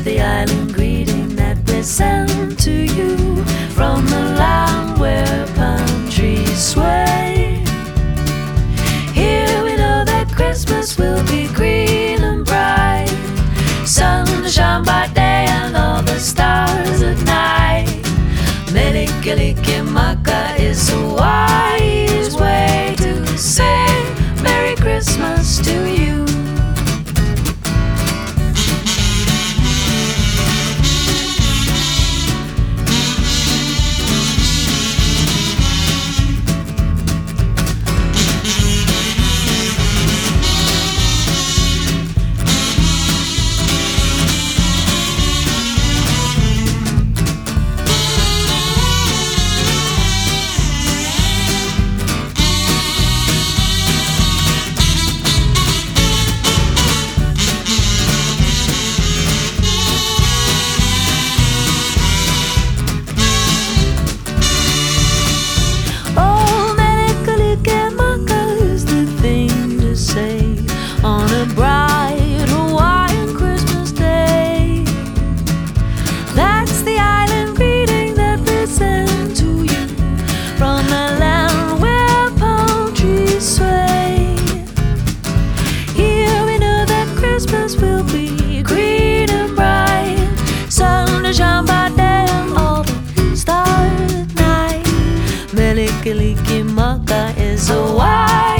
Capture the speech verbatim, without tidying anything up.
the island greeting that we send to you from the land where palm trees sway. Here we know that Christmas will be green and bright, sun to shine by day and all the stars at night. Mele Kalikimaka is a wise way to say Merry Christmas to you. On a bright Hawaiian Christmas day, that's the island greeting that we send to you from the land where palm trees sway. Here we know that Christmas will be green and bright, sun to shine by day and all the stars at night. Mele Kalikimaka is a wise